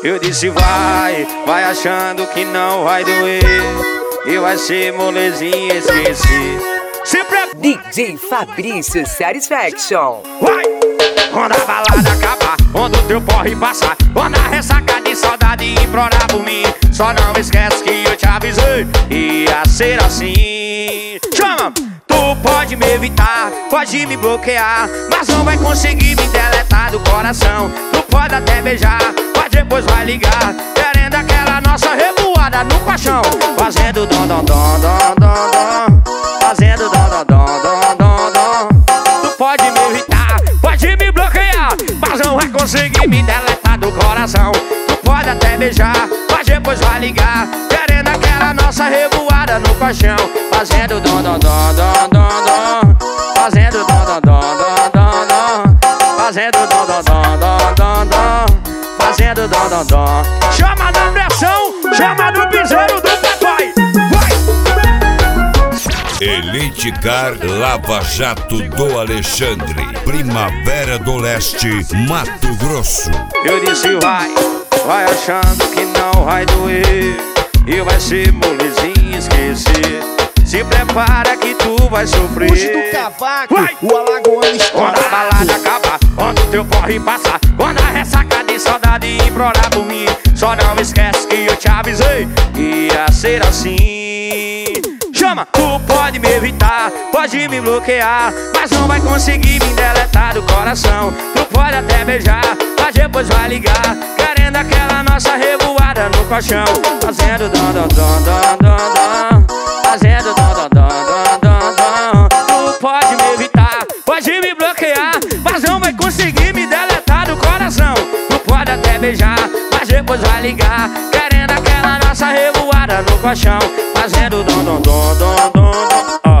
Eu disse vai achando que não vai doer e vai ser molezinha esquecer. DJ Fabrício Satisfaction. Vai! Quando a balada acabar, quando o teu porre passar, quando a ressaca de saudade implorar por mim, só não esquece que eu te avisei, ia ser assim. Chama! Tu pode me evitar, pode me bloquear, mas não vai conseguir me deletar do coração. Tu pode até beijar, mas depois vai ligar, querendo aquela nossa revoada no colchão. Fazendo dom dom dom dom dom dom, fazendo dom dom dom dom dom dom. Tu pode me evitar, pode me bloquear, mas não vai conseguir me deletar do coração. Tu pode até beijar, mas depois vai ligar, querendo aquela nossa revoada no colchão. Fazendo dom dom dom dom dom dom, fazendo dom dom dom dom dom dom, fazendo dom dom dom dom dom dom, fazendo dom dom dom. Chama da pressão, chama do piseiro do papai. Elite Car Lava Jato do Alexandre, Primavera do Leste, Mato Grosso. Eu disse vai achando que não vai doer e vai ser molezinha esquecer. Se prepara que tu vai sofrer. Puxa do cavaco, o alagoano estourado. Quando a balada acabar, quando o teu porre passar, quando a ressaca de saudade implorar por mim, só não esquece que eu te avisei, ia ser assim. Chama! Tu pode me evitar, pode me bloquear, mas não vai conseguir me deletar do coração. Tu pode até beijar, mas depois vai ligar, querendo aquela nossa revoada no colchão. Fazendo dom dom dom dom dom dom, fazendo dom dom dom dom dom dom. Tu pode me evitar, pode me bloquear, mas não vai conseguir me deletar do coração. Tu pode até beijar, mas depois vai ligar, querendo aquela nossa revoada no colchão. Fazendo dom dom dom dom dom dom.